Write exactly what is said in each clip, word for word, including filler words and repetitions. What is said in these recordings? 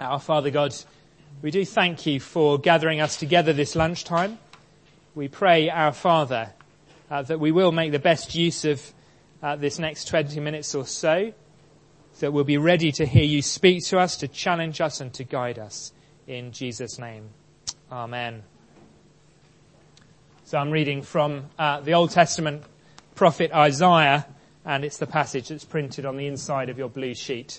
Our Father God, we do thank you for gathering us together this lunchtime. We pray, our Father, uh, that we will make the best use of uh, this next twenty minutes or so, that we'll be ready to hear you speak to us, to challenge us and to guide us. In Jesus' name, amen. So I'm reading from uh, the Old Testament prophet Isaiah, and it's the passage that's printed on the inside of your blue sheet.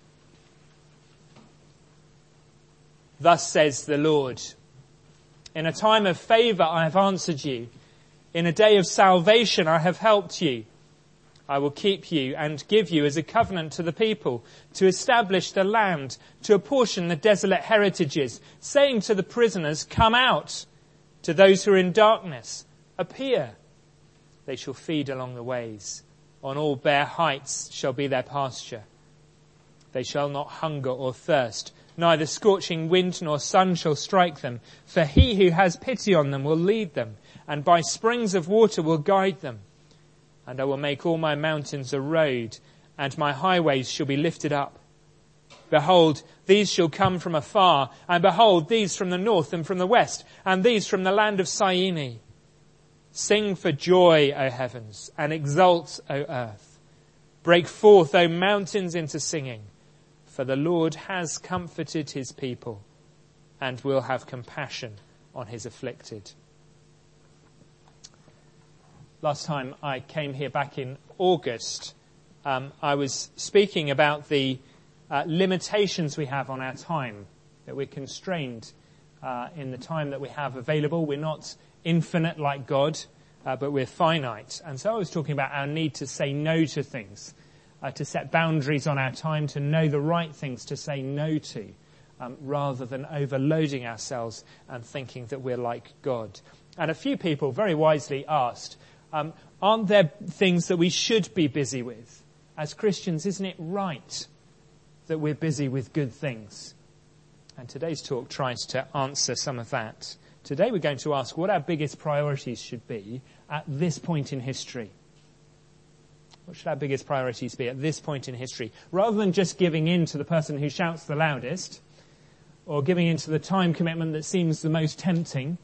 Thus says the Lord, in a time of favour I have answered you. In a day of salvation I have helped you. I will keep you and give you as a covenant to the people, to establish the land, to apportion the desolate heritages, saying to the prisoners, come out. To those who are in darkness, appear. They shall feed along the ways. On all bare heights shall be their pasture. They shall not hunger or thirst. Neither scorching wind nor sun shall strike them. For he who has pity on them will lead them, and by springs of water will guide them. And I will make all my mountains a road, and my highways shall be lifted up. Behold, these shall come from afar, and behold, these from the north and from the west, and these from the land of Syene. Sing for joy, O heavens, and exult, O earth. Break forth, O mountains, into singing. For the Lord has comforted his people and will have compassion on his afflicted. Last time I came here back in August, um, I was speaking about the uh, limitations we have on our time, that we're constrained uh, in the time that we have available. We're not infinite like God, uh, but we're finite. And so I was talking about our need to say no to things. Uh, to set boundaries on our time, to know the right things to say no to, um, rather than overloading ourselves and thinking that we're like God. And a few people very wisely asked, um, aren't there things that we should be busy with? As Christians, isn't it right that we're busy with good things? And today's talk tries to answer some of that. Today we're going to ask what our biggest priorities should be at this point in history. What should our biggest priorities be at this point in history? Rather than just giving in to the person who shouts the loudest, or giving in to the time commitment that seems the most tempting,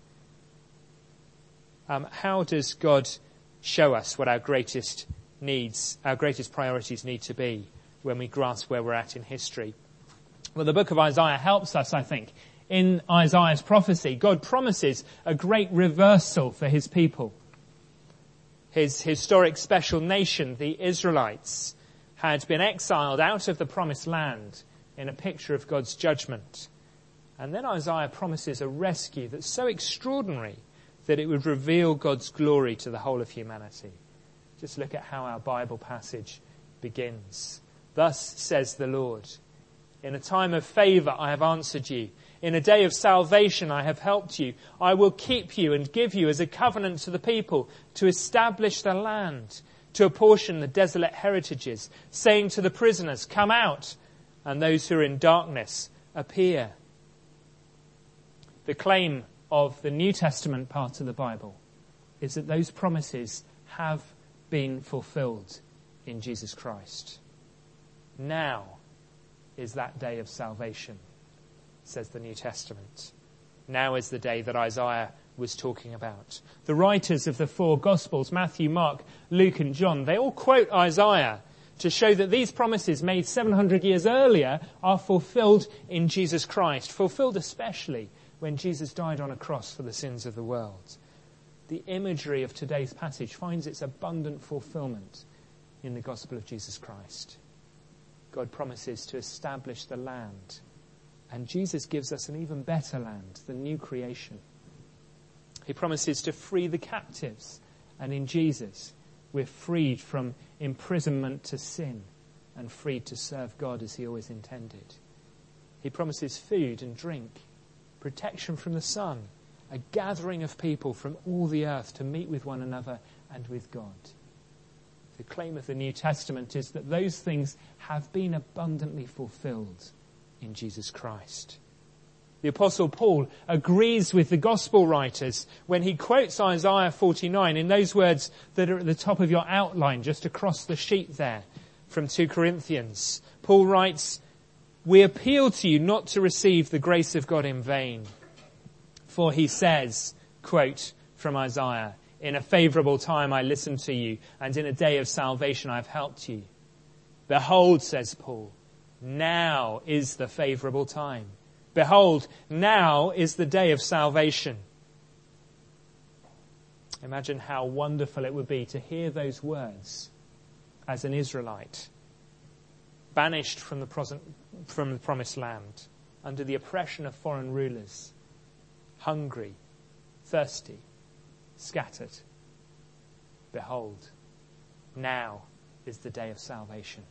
um, how does God show us what our greatest needs, our greatest priorities need to be when we grasp where we're at in history? Well, the book of Isaiah helps us, I think. In Isaiah's prophecy, God promises a great reversal for his people. His historic special nation, the Israelites, had been exiled out of the promised land in a picture of God's judgment. And then Isaiah promises a rescue that's so extraordinary that it would reveal God's glory to the whole of humanity. Just look at how our Bible passage begins. Thus says the Lord, in a time of favour I have answered you. In a day of salvation I have helped you. I will keep you and give you as a covenant to the people, to establish the land, to apportion the desolate heritages, saying to the prisoners, come out, and those who are in darkness, appear. The claim of the New Testament part of the Bible is that those promises have been fulfilled in Jesus Christ. Now is that day of salvation, says the New Testament. Now is the day that Isaiah was talking about. The writers of the four Gospels, Matthew, Mark, Luke and John, they all quote Isaiah to show that these promises made seven hundred years earlier are fulfilled in Jesus Christ, fulfilled especially when Jesus died on a cross for the sins of the world. The imagery of today's passage finds its abundant fulfillment in the gospel of Jesus Christ. God promises to establish the land, and Jesus gives us an even better land, the new creation. He promises to free the captives, and in Jesus we're freed from imprisonment to sin and freed to serve God as he always intended. He promises food and drink, protection from the sun, a gathering of people from all the earth to meet with one another and with God. The claim of the New Testament is that those things have been abundantly fulfilled in Jesus Christ. The Apostle Paul agrees with the Gospel writers when he quotes Isaiah forty-nine in those words that are at the top of your outline, just across the sheet there, from two Corinthians. Paul writes, We appeal to you not to receive the grace of God in vain. For he says, quote from Isaiah, in a favourable time I listened to you, and in a day of salvation I have helped you. Behold, says Paul, now is the favourable time. Behold, now is the day of salvation. Imagine how wonderful it would be to hear those words as an Israelite, banished from the, pros- from the promised land, under the oppression of foreign rulers, hungry, thirsty, scattered. Behold, now is the day of salvation.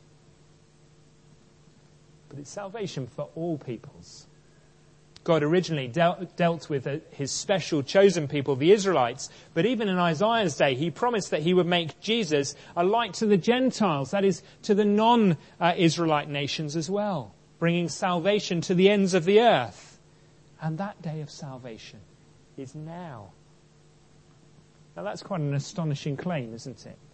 But it's salvation for all peoples. God originally dealt, dealt with uh, his special chosen people, the Israelites. But even in Isaiah's day, he promised that he would make Jesus a light to the Gentiles, that is, to the non-Israelite nations as well, bringing salvation to the ends of the earth. And that day of salvation is now. Now that's quite an astonishing claim, isn't it?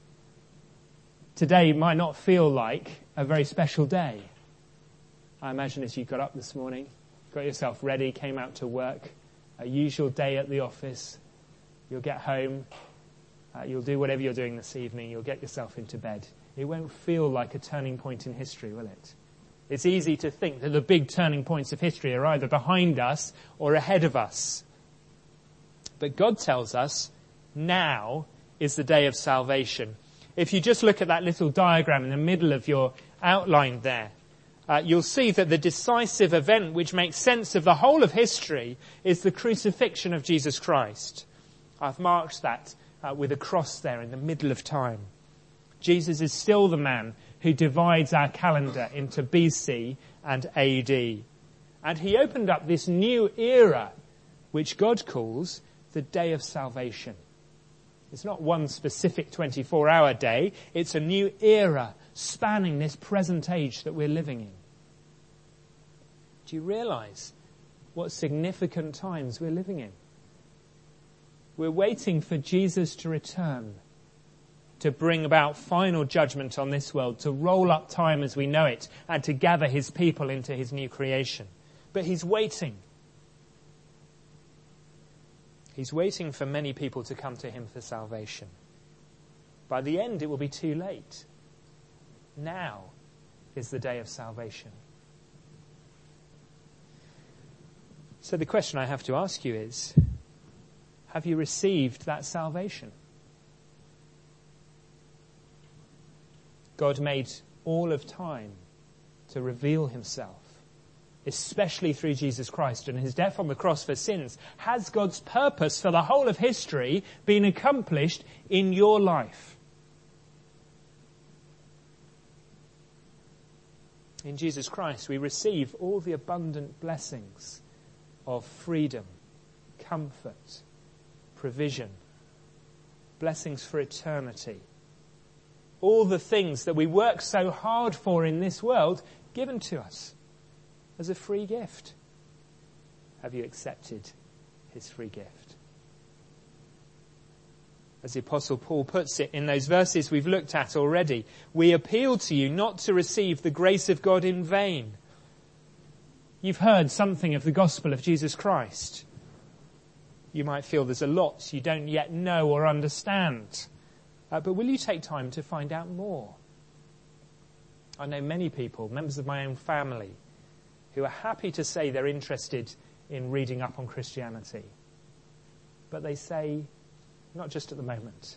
Today might not feel like a very special day. I imagine as you got up this morning, got yourself ready, came out to work, a usual day at the office, you'll get home, uh, you'll do whatever you're doing this evening, you'll get yourself into bed. It won't feel like a turning point in history, will it? It's easy to think that the big turning points of history are either behind us or ahead of us. But God tells us now is the day of salvation. If you just look at that little diagram in the middle of your outline there, Uh, you'll see that the decisive event which makes sense of the whole of history is the crucifixion of Jesus Christ. I've marked that uh, with a cross there in the middle of time. Jesus is still the man who divides our calendar into B C and A D. And he opened up this new era which God calls the day of salvation. It's not one specific twenty-four hour day. It's a new era spanning this present age that we're living in. Do you realise what significant times we're living in? We're waiting for Jesus to return, to bring about final judgment on this world, to roll up time as we know it, and to gather his people into his new creation. But he's waiting. He's waiting for many people to come to him for salvation. By the end, it will be too late. Now is the day of salvation. So the question I have to ask you is, have you received that salvation? God made all of time to reveal himself, especially through Jesus Christ and his death on the cross for sins. Has God's purpose for the whole of history been accomplished in your life? In Jesus Christ, we receive all the abundant blessings of freedom, comfort, provision, blessings for eternity. All the things that we work so hard for in this world given to us as a free gift. Have you accepted his free gift? As the Apostle Paul puts it in those verses we've looked at already, we appeal to you not to receive the grace of God in vain. You've heard something of the gospel of Jesus Christ. You might feel there's a lot you don't yet know or understand. Uh, but will you take time to find out more? I know many people, members of my own family, who are happy to say they're interested in reading up on Christianity. But they say, not just at the moment.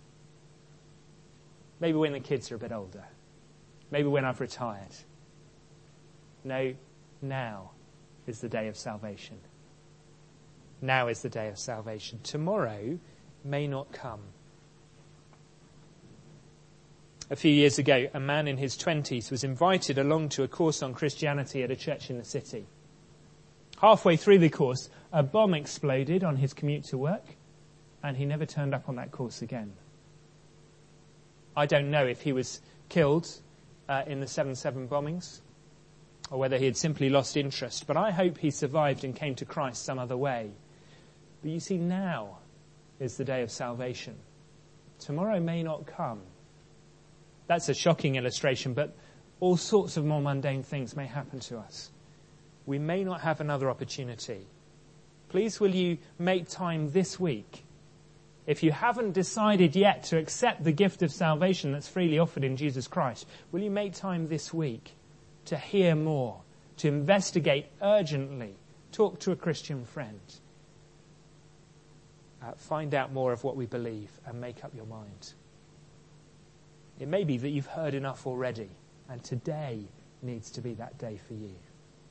Maybe when the kids are a bit older. Maybe when I've retired. No, now is the day of salvation. Now is the day of salvation. Tomorrow may not come. A few years ago, a man in his twenties was invited along to a course on Christianity at a church in the city. Halfway through the course, a bomb exploded on his commute to work, and he never turned up on that course again. I don't know if he was killed uh, in the seven seven bombings, or whether he had simply lost interest, but I hope he survived and came to Christ some other way. But you see, now is the day of salvation. Tomorrow may not come. That's a shocking illustration, but all sorts of more mundane things may happen to us. We may not have another opportunity. Please will you make time this week, if you haven't decided yet to accept the gift of salvation that's freely offered in Jesus Christ, will you make time this week to hear more, to investigate urgently, talk to a Christian friend, uh, find out more of what we believe and make up your mind. It may be that you've heard enough already, and today needs to be that day for you.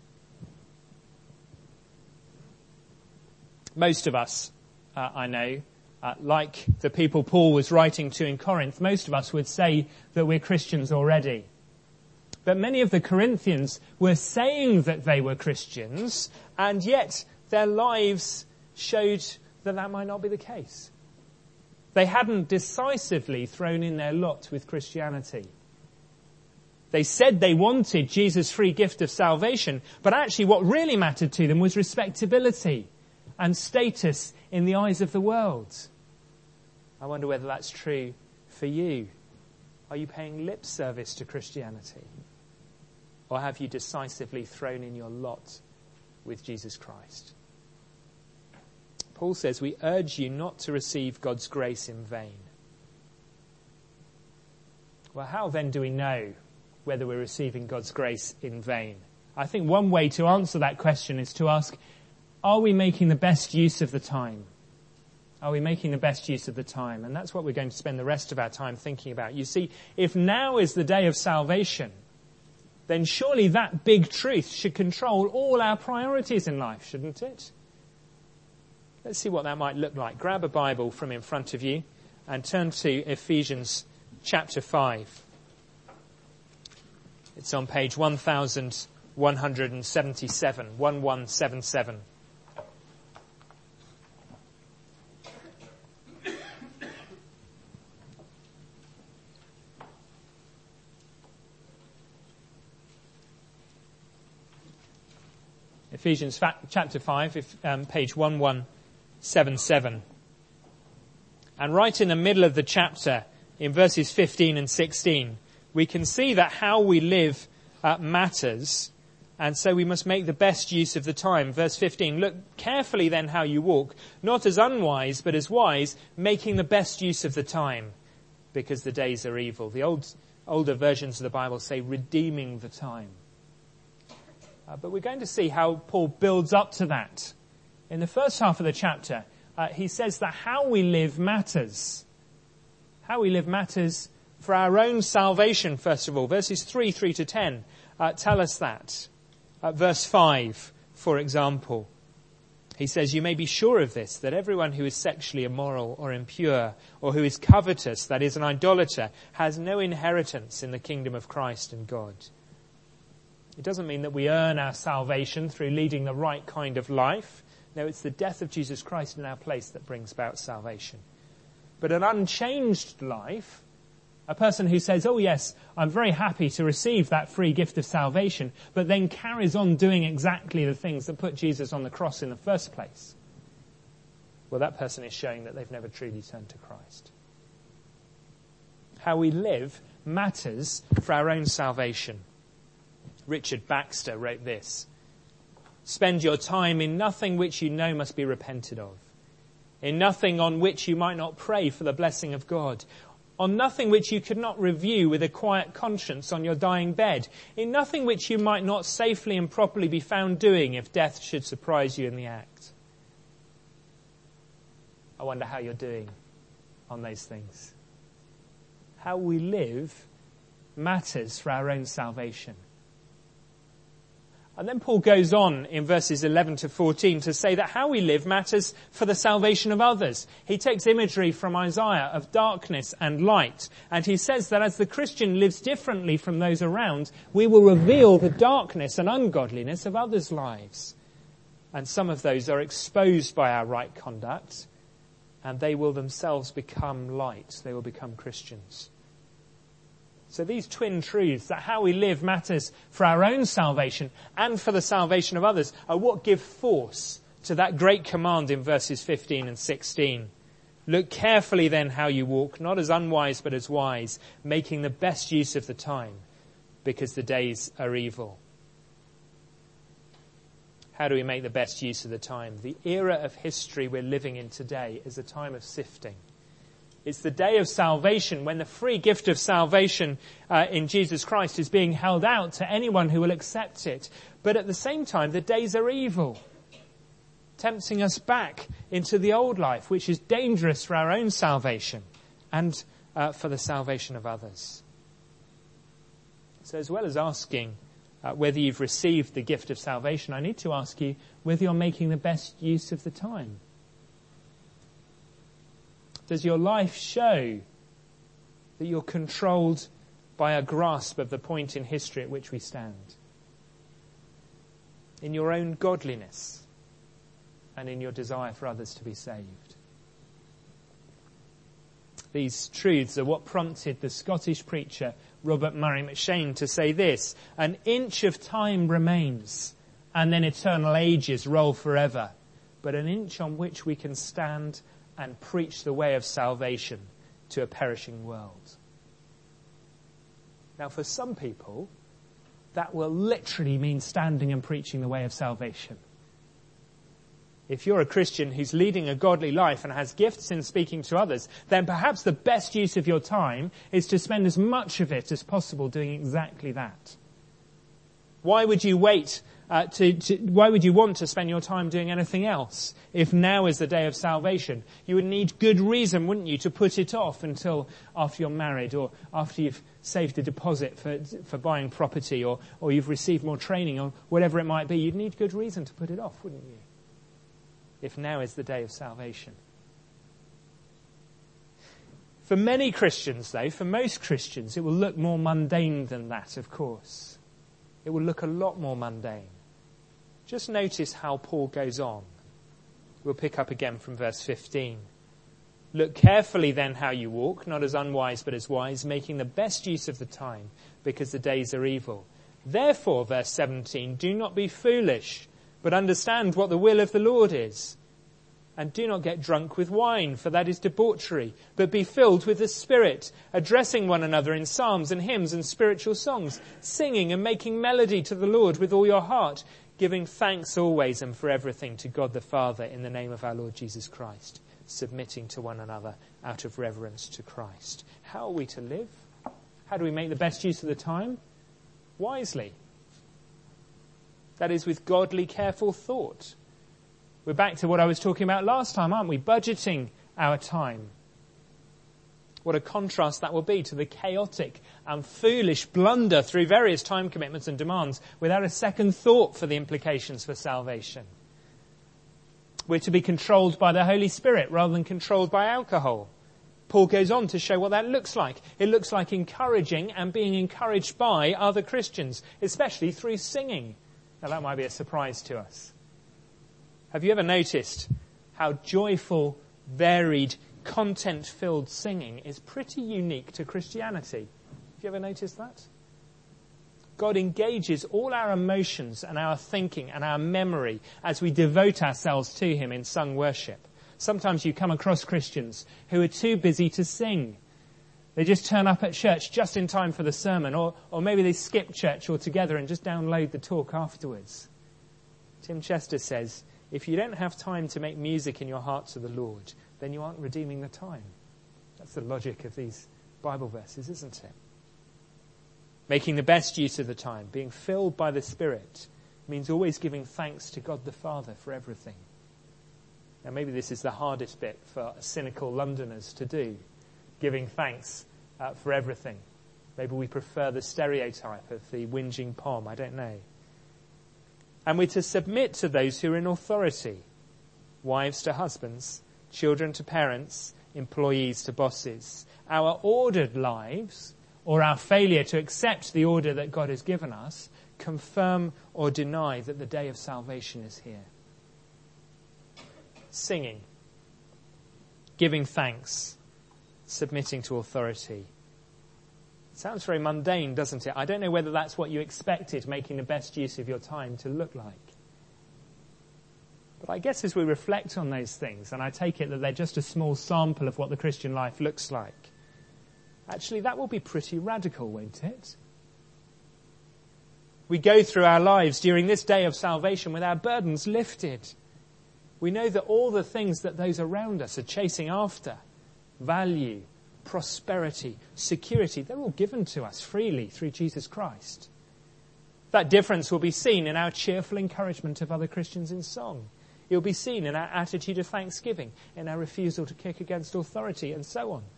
Most of us, uh, I know, uh, like the people Paul was writing to in Corinth, most of us would say that we're Christians already. But many of the Corinthians were saying that they were Christians, and yet their lives showed that that might not be the case. They hadn't decisively thrown in their lot with Christianity. They said they wanted Jesus' free gift of salvation, but actually what really mattered to them was respectability and status in the eyes of the world. I wonder whether that's true for you. Are you paying lip service to Christianity? Or have you decisively thrown in your lot with Jesus Christ? Paul says, we urge you not to receive God's grace in vain. Well, how then do we know whether we're receiving God's grace in vain? I think one way to answer that question is to ask, are we making the best use of the time? Are we making the best use of the time? And that's what we're going to spend the rest of our time thinking about. You see, if now is the day of salvation, then surely that big truth should control all our priorities in life, shouldn't it? Let's see what that might look like. Grab a Bible from in front of you and turn to Ephesians chapter five. It's on page one thousand one hundred seventy-seven, one one seven seven. Ephesians fa- chapter five, if, um, page one one seven seven. And right in the middle of the chapter, in verses fifteen and sixteen, we can see that how we live uh, matters, and so we must make the best use of the time. Verse fifteen, look carefully then how you walk, not as unwise, but as wise, making the best use of the time, because the days are evil. The old, older versions of the Bible say redeeming the time. Uh, but we're going to see how Paul builds up to that. In the first half of the chapter, uh, he says that how we live matters. How we live matters for our own salvation, first of all. Verses three, three to ten uh, tell us that. Uh, verse five, for example, he says, you may be sure of this, that everyone who is sexually immoral or impure, or who is covetous, that is an idolater, has no inheritance in the kingdom of Christ and God. It doesn't mean that we earn our salvation through leading the right kind of life. No, it's the death of Jesus Christ in our place that brings about salvation. But an unchanged life, a person who says, oh yes, I'm very happy to receive that free gift of salvation, but then carries on doing exactly the things that put Jesus on the cross in the first place. Well, that person is showing that they've never truly turned to Christ. How we live matters for our own salvation. Richard Baxter wrote this: spend your time in nothing which you know must be repented of, in nothing on which you might not pray for the blessing of God, on nothing which you could not review with a quiet conscience on your dying bed, in nothing which you might not safely and properly be found doing if death should surprise you in the act. I wonder how you're doing on those things. How we live matters for our own salvation. And then Paul goes on in verses eleven to fourteen to say that how we live matters for the salvation of others. He takes imagery from Isaiah of darkness and light, and he says that as the Christian lives differently from those around, we will reveal the darkness and ungodliness of others' lives. And some of those are exposed by our right conduct, and they will themselves become light. They will become Christians. So these twin truths, that how we live matters for our own salvation and for the salvation of others, are what give force to that great command in verses fifteen and sixteen. Look carefully then how you walk, not as unwise but as wise, making the best use of the time, because the days are evil. How do we make the best use of the time? The era of history we're living in today is a time of sifting. It's the day of salvation when the free gift of salvation uh, in Jesus Christ is being held out to anyone who will accept it. But at the same time, the days are evil, tempting us back into the old life, which is dangerous for our own salvation and uh, for the salvation of others. So as well as asking uh, whether you've received the gift of salvation, I need to ask you whether you're making the best use of the time. Does your life show that you're controlled by a grasp of the point in history at which we stand? In your own godliness and in your desire for others to be saved? These truths are what prompted the Scottish preacher Robert Murray McShane to say this: an inch of time remains, and then eternal ages roll forever, but an inch on which we can stand and preach the way of salvation to a perishing world. Now, for some people, that will literally mean standing and preaching the way of salvation. If you're a Christian who's leading a godly life and has gifts in speaking to others, then perhaps the best use of your time is to spend as much of it as possible doing exactly that. Why would you wait uh, to, to, why would you want to spend your time doing anything else if now is the day of salvation? You would need good reason, wouldn't you, to put it off until after you're married or after you've saved a deposit for, for buying property or, or you've received more training or whatever it might be. You'd need good reason to put it off, wouldn't you? If now is the day of salvation. For many Christians, though, for most Christians, it will look more mundane than that, of course. It will look a lot more mundane. Just notice how Paul goes on. We'll pick up again from verse fifteen. Look carefully then how you walk, not as unwise but as wise, making the best use of the time, because the days are evil. Therefore, verse seventeen, do not be foolish, but understand what the will of the Lord is. And do not get drunk with wine, for that is debauchery, but be filled with the Spirit, addressing one another in psalms and hymns and spiritual songs, singing and making melody to the Lord with all your heart, giving thanks always and for everything to God the Father in the name of our Lord Jesus Christ, submitting to one another out of reverence to Christ. How are we to live? How do we make the best use of the time? Wisely. That is, with godly, careful thought. We're back to what I was talking about last time, aren't we? Budgeting our time. What a contrast that will be to the chaotic and foolish blunder through various time commitments and demands without a second thought for the implications for salvation. We're to be controlled by the Holy Spirit rather than controlled by alcohol. Paul goes on to show what that looks like. It looks like encouraging and being encouraged by other Christians, especially through singing. Now that might be a surprise to us. Have you ever noticed how joyful, varied, content-filled singing is pretty unique to Christianity? Have you ever noticed that? God engages all our emotions and our thinking and our memory as we devote ourselves to him in sung worship. Sometimes you come across Christians who are too busy to sing. They just turn up at church just in time for the sermon, or, or maybe they skip church altogether and just download the talk afterwards. Tim Chester says, if you don't have time to make music in your heart to the Lord, then you aren't redeeming the time. That's the logic of these Bible verses, isn't it? Making the best use of the time, being filled by the Spirit, means always giving thanks to God the Father for everything. Now maybe this is the hardest bit for cynical Londoners to do, giving thanks uh, for everything. Maybe we prefer the stereotype of the whinging Pom, I don't know. And we're to submit to those who are in authority, wives to husbands, children to parents, employees to bosses. Our ordered lives, or our failure to accept the order that God has given us, confirm or deny that the day of salvation is here. Singing, giving thanks, submitting to authority. It sounds very mundane, doesn't it? I don't know whether that's what you expected making the best use of your time to look like. But I guess as we reflect on those things, and I take it that they're just a small sample of what the Christian life looks like, actually that will be pretty radical, won't it? we go through our lives during this day of salvation with our burdens lifted. We know that all the things that those around us are chasing after, value, prosperity, security, they're all given to us freely through Jesus Christ. That difference will be seen in our cheerful encouragement of other Christians in song. It will be seen in our attitude of thanksgiving, in our refusal to kick against authority, and so on.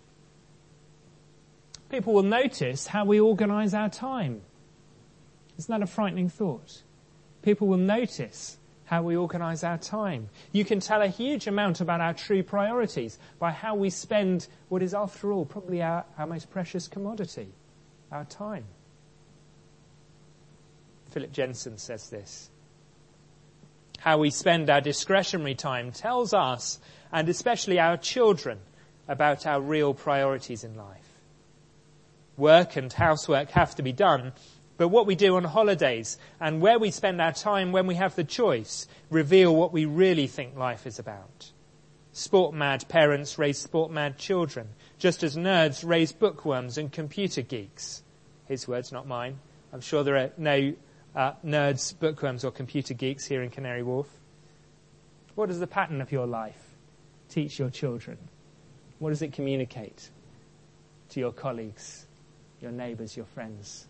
People will notice how we organise our time. Isn't that a frightening thought? People will notice how we organise our time. You can tell a huge amount about our true priorities by how we spend what is, after all, probably our, our most precious commodity, our time. Philip Jensen says this. How we spend our discretionary time tells us, and especially our children, about our real priorities in life. Work and housework have to be done, but what we do on holidays and where we spend our time when we have the choice reveal what we really think life is about. Sport-mad parents raise sport-mad children, just as nerds raise bookworms and computer geeks. His words, not mine. I'm sure there are no uh, nerds, bookworms or computer geeks here in Canary Wharf. What is the pattern of your life? Teach your children. What does it communicate to your colleagues, your neighbours, your friends?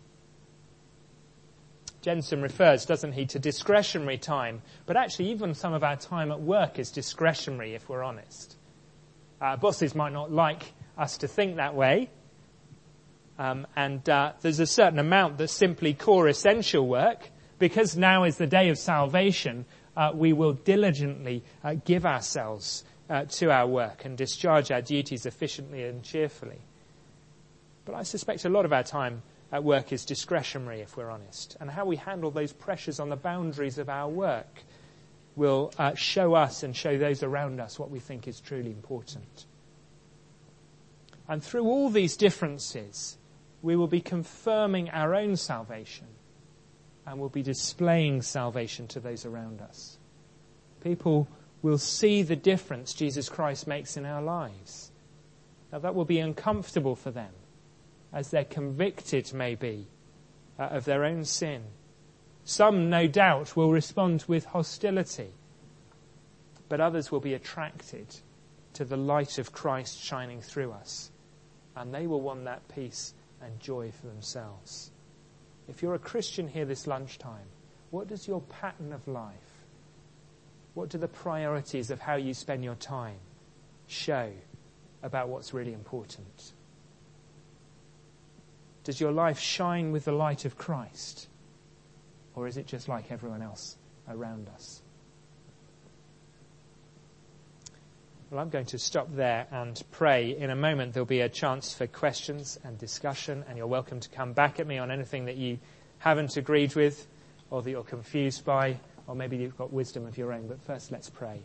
Jensen refers, doesn't he, to discretionary time, but actually even some of our time at work is discretionary if we're honest. Our bosses might not like us to think that way, um, and uh, there's a certain amount that's simply core essential work. Because now is the day of salvation, uh, we will diligently uh, give ourselves uh, to our work and discharge our duties efficiently and cheerfully. But I suspect a lot of our time at work is discretionary, if we're honest. And how we handle those pressures on the boundaries of our work will uh, show us and show those around us what we think is truly important. And through all these differences, we will be confirming our own salvation and will be displaying salvation to those around us. People will see the difference Jesus Christ makes in our lives. Now that will be uncomfortable for them, as they're convicted, maybe, uh, of their own sin. Some, no doubt, will respond with hostility, but others will be attracted to the light of Christ shining through us, and they will want that peace and joy for themselves. If you're a Christian here this lunchtime, what does your pattern of life, what do the priorities of how you spend your time show about what's really important? Does your life shine with the light of Christ? Or is it just like everyone else around us? Well, I'm going to stop there and pray. In a moment, there'll be a chance for questions and discussion, and you're welcome to come back at me on anything that you haven't agreed with or that you're confused by, or maybe you've got wisdom of your own. But first, let's pray.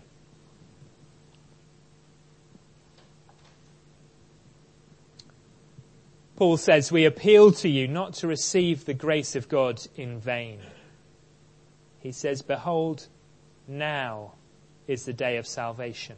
Paul says, we appeal to you not to receive the grace of God in vain. He says, behold, now is the day of salvation.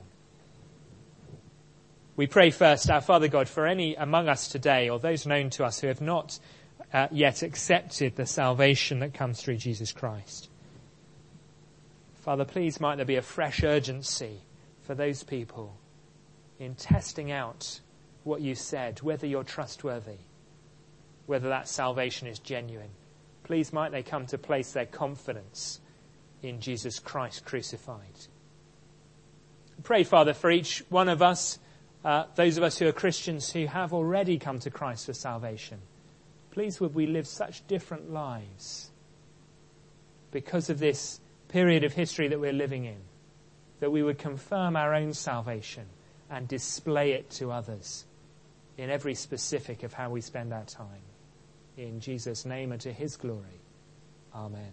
We pray first, our Father God, for any among us today or those known to us who have not uh, yet accepted the salvation that comes through Jesus Christ. Father, please might there be a fresh urgency for those people in testing out what you said, whether you're trustworthy, whether that salvation is genuine. Please might they come to place their confidence in Jesus Christ crucified. Pray, Father, for each one of us, uh, those of us who are Christians who have already come to Christ for salvation. Please would we live such different lives because of this period of history that we're living in, that we would confirm our own salvation and display it to others in every specific of how we spend our time. In Jesus' name and to his glory. Amen.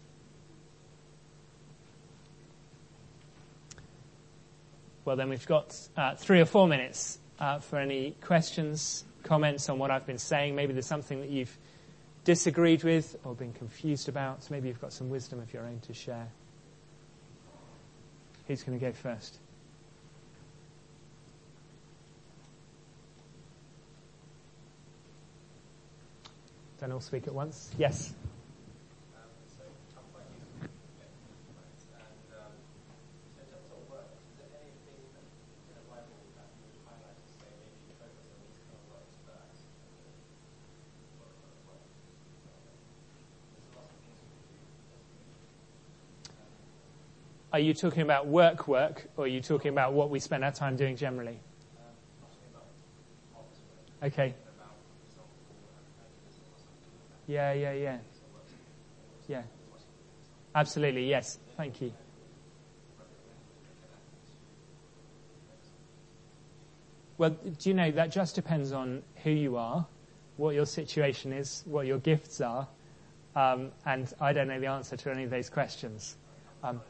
Well, then we've got uh, three or four minutes uh, for any questions, comments on what I've been saying. Maybe there's something that you've disagreed with or been confused about. So maybe you've got some wisdom of your own to share. Who's going to go first? Don't all speak at once. Yes. are you talking about work work, or are you talking about what we spend our time doing generally? Okay. Yeah, yeah, yeah. Yeah. Absolutely, yes. Thank you. Well, do you know, that just depends on who you are, what your situation is, what your gifts are, um, and I don't know the answer to any of those questions. Um,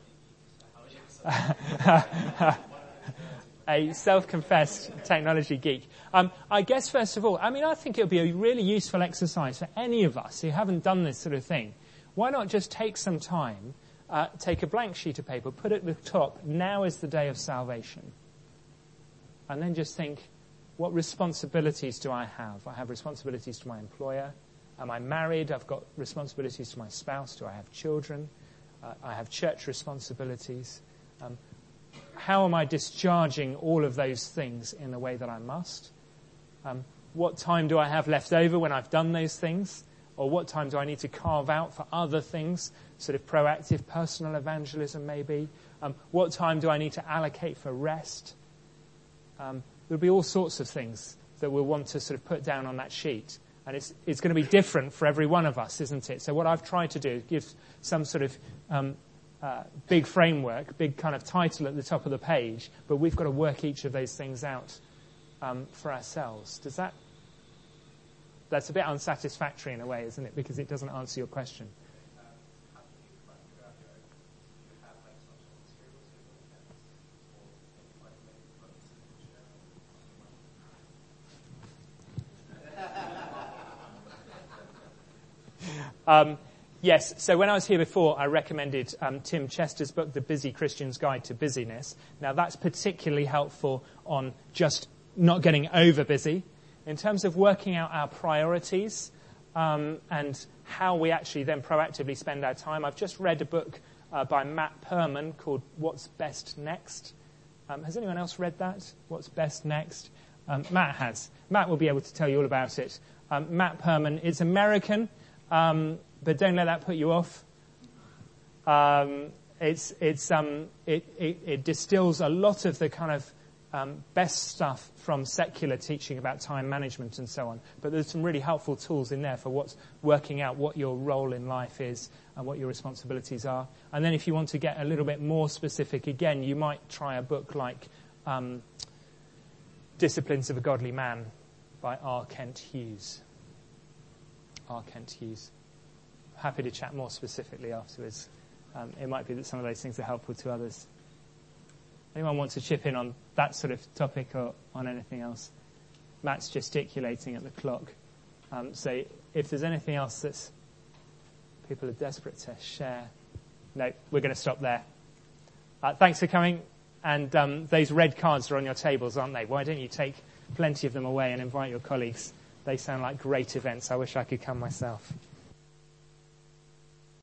a self-confessed technology geek. Um, I guess, first of all, I mean, I think it would be a really useful exercise for any of us who haven't done this sort of thing. Why not just take some time, uh, take a blank sheet of paper, put at the top, now is the day of salvation. And then just think, what responsibilities do I have? I have responsibilities to my employer. Am I married? I've got responsibilities to my spouse. Do I have children? Uh, I have church responsibilities. Um, how am I discharging all of those things in the way that I must? Um, what time do I have left over when I've done those things? Or what time do I need to carve out for other things, sort of proactive personal evangelism maybe? Um, what time do I need to allocate for rest? Um, there'll be all sorts of things that we'll want to sort of put down on that sheet. And it's, it's going to be different for every one of us, isn't it? So what I've tried to do is give some sort of um, uh, big framework, big kind of title at the top of the page, but we've got to work each of those things out um, for ourselves. Does that... That's a bit unsatisfactory in a way, isn't it? Because it doesn't answer your question. Um, yes, so when I was here before, I recommended um, Tim Chester's book, The Busy Christian's Guide to Busyness. Now, that's particularly helpful on just not getting over busy. In terms of working out our priorities um, and how we actually then proactively spend our time, I've just read a book uh, by Matt Perman called What's Best Next. Um, has anyone else read that? What's Best Next? Um, Matt has. Matt will be able to tell you all about it. Um, Matt Perman is American, um, but don't let that put you off. Um, it's it's um, it, it, it distills a lot of the kind of Um, best stuff from secular teaching about time management and so on. But there's some really helpful tools in there for what's working out what your role in life is and what your responsibilities are. And then if you want to get a little bit more specific, again, you might try a book like um, Disciplines of a Godly Man by R. Kent Hughes. R. Kent Hughes. Happy to chat more specifically afterwards. Um, it might be that some of those things are helpful to others. Anyone want to chip in on that sort of topic or on anything else? Matt's gesticulating at the clock. Um, so if there's anything else that's people are desperate to share, no, we're going to stop there. Uh, thanks for coming. And um, those red cards are on your tables, aren't they? Why don't you take plenty of them away and invite your colleagues? They sound like great events. I wish I could come myself.